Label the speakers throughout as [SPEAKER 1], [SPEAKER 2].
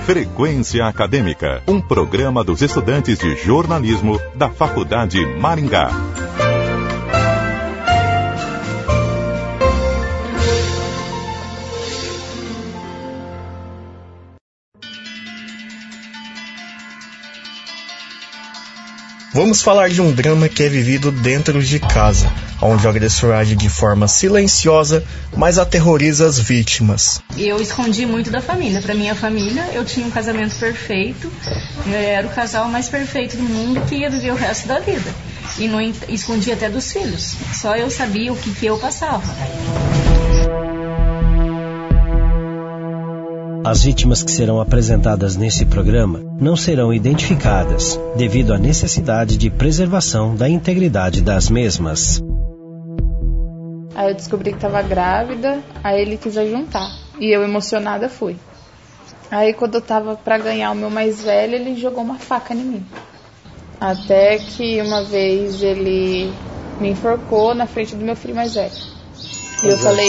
[SPEAKER 1] Frequência Acadêmica, um programa dos estudantes de jornalismo da Faculdade Maringá.
[SPEAKER 2] Vamos falar de um drama que é vivido dentro de casa, onde o agressor age de forma silenciosa, mas aterroriza as vítimas.
[SPEAKER 3] Eu escondi muito da família. Para minha família, eu tinha um casamento perfeito, eu era o casal mais perfeito do mundo que ia viver o resto da vida. E não escondi até dos filhos. Só eu sabia o que eu passava.
[SPEAKER 4] As vítimas que serão apresentadas nesse programa não serão identificadas, devido à necessidade de preservação da integridade das mesmas.
[SPEAKER 5] Aí eu descobri que estava grávida, aí ele quis ajuntar. E eu, emocionada, fui. Aí quando eu tava para ganhar o meu mais velho, ele jogou uma faca em mim. Até que uma vez ele me enforcou na frente do meu filho mais velho. E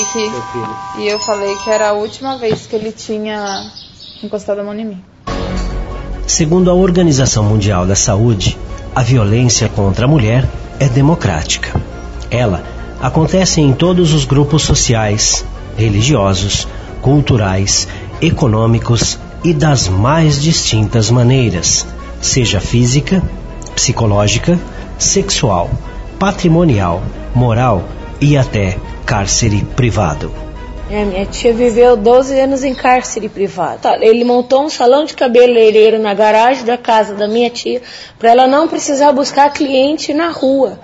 [SPEAKER 5] eu falei que era a última vez que ele tinha encostado a mão em mim.
[SPEAKER 4] Segundo a Organização Mundial da Saúde, a violência contra a mulher é democrática. Ela acontece em todos os grupos sociais, religiosos, culturais, econômicos e das mais distintas maneiras, seja física, psicológica, sexual, patrimonial, moral e até cárcere privado.
[SPEAKER 6] Minha tia viveu 12 anos em cárcere privado. Ele montou um salão de cabeleireiro na garagem da casa da minha tia para ela não precisar buscar cliente na rua.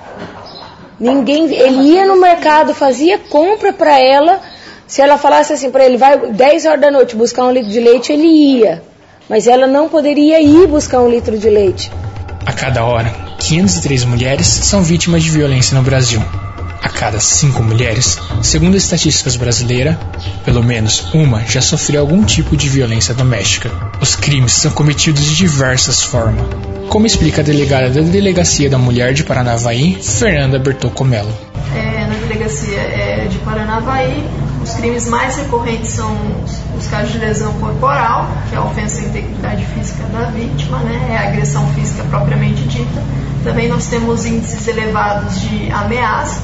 [SPEAKER 6] Ele ia no mercado, fazia compra para ela. Se ela falasse assim para ele, vai 10 horas da noite buscar um litro de leite, ele ia. Mas ela não poderia ir buscar um litro de leite.
[SPEAKER 7] A cada hora, 503 mulheres são vítimas de violência no Brasil. A cada 5 mulheres, segundo as estatísticas brasileiras, pelo menos uma já sofreu algum tipo de violência doméstica. Os crimes são cometidos de diversas formas, como explica a delegada da Delegacia da Mulher de Paranavaí, Fernanda Bertocomelo.
[SPEAKER 8] Na Delegacia de Paranavaí, os crimes mais recorrentes são os casos de lesão corporal, que é a ofensa à integridade física da vítima, é a agressão física propriamente dita. Também nós temos índices elevados de ameaça,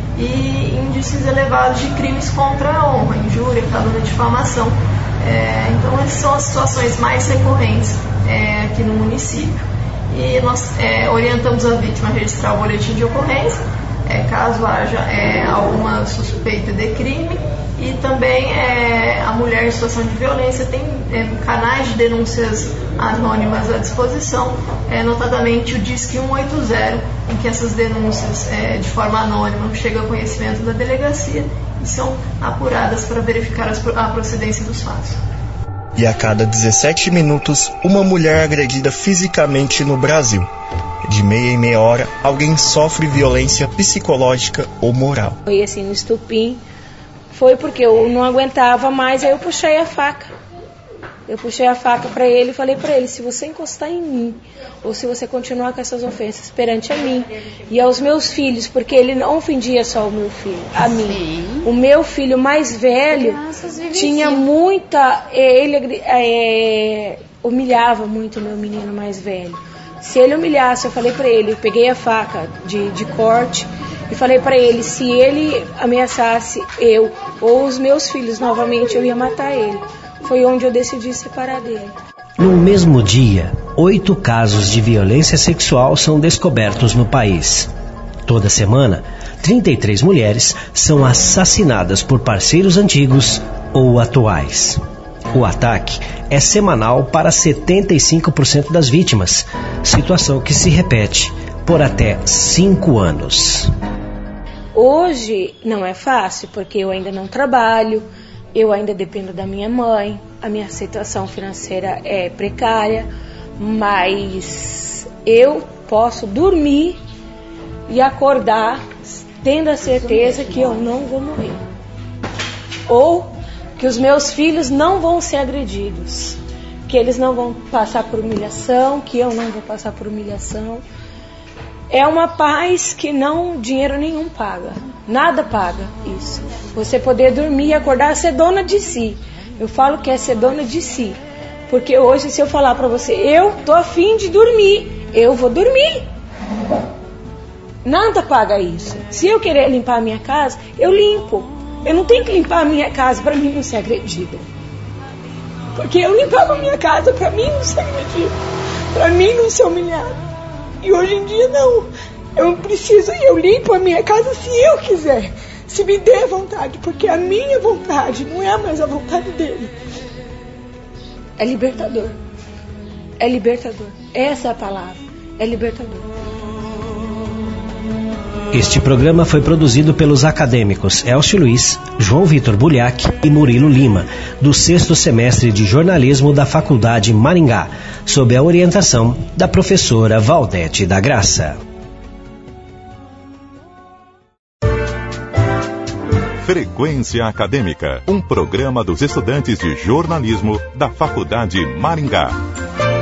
[SPEAKER 8] e índices elevados de crimes contra a honra, injúria, calúnia, difamação. Então, essas são as situações mais recorrentes aqui no município. E nós orientamos a vítima a registrar o boletim de ocorrência, caso haja alguma suspeita de crime. E também a mulher em situação de violência tem canais de denúncias anônimas à disposição, notadamente o Disque 180, em que essas denúncias de forma anônima chegam ao conhecimento da delegacia e são apuradas para verificar a procedência dos fatos.
[SPEAKER 2] E a cada 17 minutos, uma mulher agredida fisicamente no Brasil. De meia em meia hora, alguém sofre violência psicológica ou moral.
[SPEAKER 6] Foi assim no estupim. Foi porque eu não aguentava mais, aí eu puxei a faca. Eu puxei a faca para ele e falei para ele, se você encostar em mim, ou se você continuar com essas ofensas perante a mim e aos meus filhos, porque ele não ofendia só o meu filho, a mim. O meu filho mais velho tinha muita... Ele humilhava muito o meu menino mais velho. Se ele humilhasse, eu falei para ele, eu peguei a faca de corte e falei para ele, se ele ameaçasse eu ou os meus filhos novamente, eu ia matar ele. Foi onde eu decidi separar dele.
[SPEAKER 4] No mesmo dia, 8 casos de violência sexual são descobertos no país. Toda semana, 33 mulheres são assassinadas por parceiros antigos ou atuais. O ataque é semanal para 75% das vítimas, situação que se repete por até 5 anos.
[SPEAKER 6] Hoje não é fácil, porque eu ainda não trabalho, eu ainda dependo da minha mãe, a minha situação financeira é precária, mas eu posso dormir e acordar tendo a certeza que eu não vou morrer. Ou que os meus filhos não vão ser agredidos, que eles não vão passar por humilhação, que eu não vou passar por humilhação. É uma paz que dinheiro nenhum paga, nada paga isso. Você poder dormir e acordar, ser dona de si. Eu falo que é ser dona de si, Porque hoje, se eu falar para você, eu tô a fim de dormir, eu vou dormir. Nada paga isso. Se eu querer limpar a minha casa, eu limpo. Eu não tenho que limpar a minha casa para mim não ser agredida. Porque eu limpava a minha casa para mim não ser agredida, para mim não ser humilhada. E hoje em dia não. Eu preciso e eu limpo a minha casa se eu quiser, se me der vontade, porque a minha vontade não é mais a vontade dele. É libertador. É libertador. Essa é a palavra. É libertador.
[SPEAKER 4] Este programa foi produzido pelos acadêmicos Elcio Luiz, João Vitor Buliac e Murilo Lima, do 6º semestre de jornalismo da Faculdade Maringá, sob a orientação da professora Valdete da Graça.
[SPEAKER 1] Frequência Acadêmica, um programa dos estudantes de jornalismo da Faculdade Maringá.